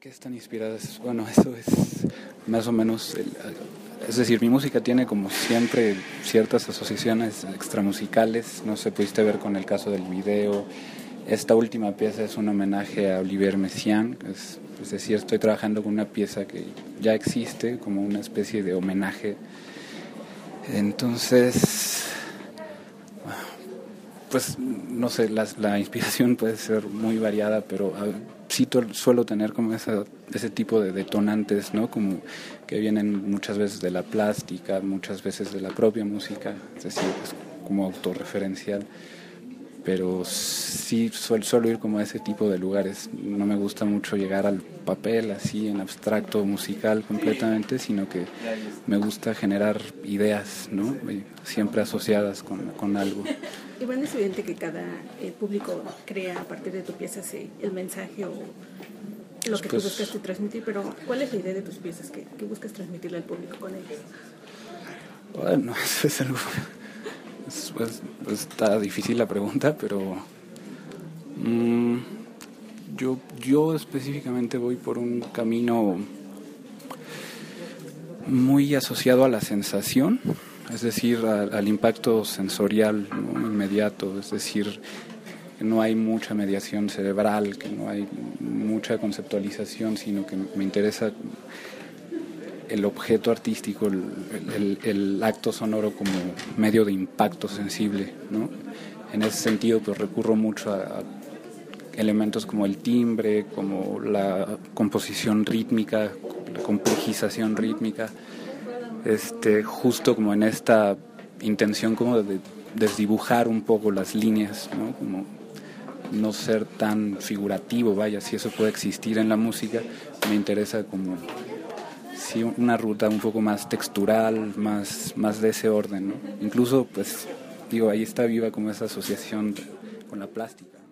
qué están inspiradas? Bueno, eso es más o menos, es decir, mi música tiene como siempre ciertas asociaciones extramusicales, no sé, pudiste ver con el caso del video. Esta última pieza es un homenaje a Olivier Messiaen, es decir, estoy trabajando con una pieza que ya existe, como una especie de homenaje. Entonces, pues no sé, la inspiración puede ser muy variada, pero sí suelo tener como ese tipo de detonantes, ¿no? Como que vienen muchas veces de la plástica, muchas veces de la propia música, es decir, es como autorreferencial. Pero sí suelo ir como a ese tipo de lugares. No me gusta mucho llegar al papel así en abstracto musical completamente, sino que me gusta generar ideas, ¿no? Siempre asociadas con algo. Iván, es evidente que cada público crea a partir de tu pieza el mensaje o lo que tú buscas transmitir, pero ¿cuál es la idea de tus piezas que buscas transmitirle al público con ellas? Bueno, eso es algo... Pues está difícil la pregunta, pero yo específicamente voy por un camino muy asociado a la sensación, es decir, al impacto sensorial, ¿no? Inmediato, es decir, que no hay mucha mediación cerebral, que no hay mucha conceptualización, sino que me interesa el objeto artístico, el acto sonoro como medio de impacto sensible, ¿no? En ese sentido, pues recurro mucho a elementos como el timbre, como la composición rítmica, la complejización rítmica, justo como en esta intención como de desdibujar un poco las líneas, ¿no? Como no ser tan figurativo, vaya, si eso puede existir en la música, me interesa como sí, una ruta un poco más textural, más de ese orden, ¿no? Incluso, pues, digo, ahí está viva como esa asociación con la plástica.